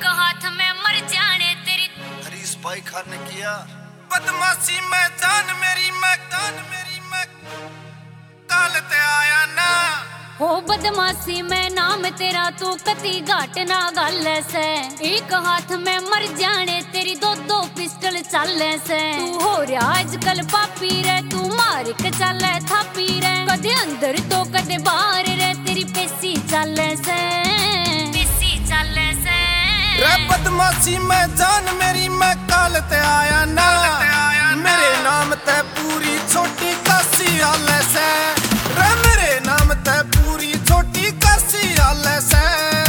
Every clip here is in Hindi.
एक हाथ में मर जाने तेरी हरीश भाई खान ने किया बदमाशी में जान मेरी मैं काल ते आया ना हो बदमाशी में नाम तेरा तू कती घाट ना गल से एक हाथ में मर जाने तेरी दो दो पिस्टल चले से तू हो रहा आजकल पापी रे तू मार के चले थापी रे कदे अंदर तो कदे बाहर रे तेरी पेशी चले से रे बदमाशी में जान मेरी मैं काल ते आया ना मेरे नाम ते पूरी छोटी काशी हाले से रे मेरे नाम ते पूरी छोटी काशी हाले से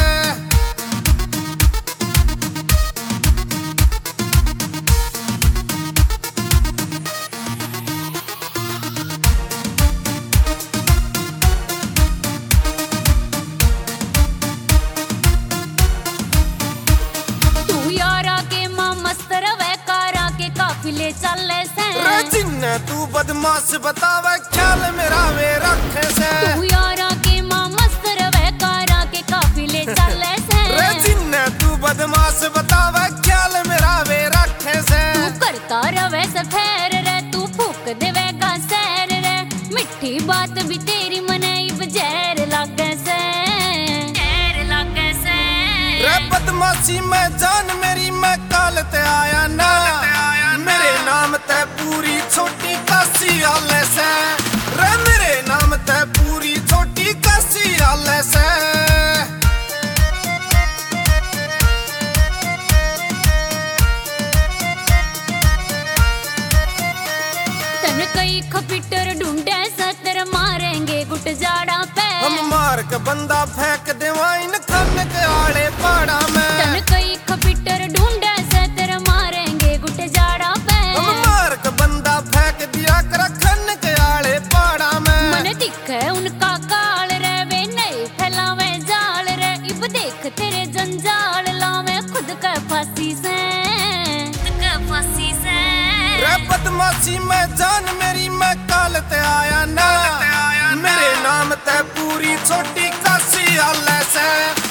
काफिले चले से रे जिन्ने तू बदमाश बतावे ख्याल मेरा वे रखे से तू यारा के मां मस्त रवे कारा के काफिले चले से रे जिन्ने तू बदमाश बतावे ख्याल मेरा वे रखे से तू करता रवे सफेर रे तू फूक देवेगा सैर रे मिठी बात भी तेरी मने इब जहर लागे से रे बदमाशी में जान मेरी मैं काल ते आया ना मेरे नाम ते पूरी छोटी काशी हाले से रे मेरे नाम ते पूरी छोटी काशी हाले से तन कई खपिटर ढूंढे सतर मारेंगे गुट जाड़ा पे हम मार के बंदा फेंक देवाइन खन के आड़े पहाड़ा में तन कई खपिटर ढूंढे सतर मारेंगे गुट जाड़ा पे हम मार के बंदा फेंक दिया कर खन के आड़े पहाड़ा में मन दिखे उनका काल रे वे नहीं फैलावे जाल रे इब देख तेरे जंजाल लावे खुद का फांसी से रे बदमाशी में जान मेरी मैं काल ते आया ना मेरे नाम ते पूरी छोटी काशी हाले से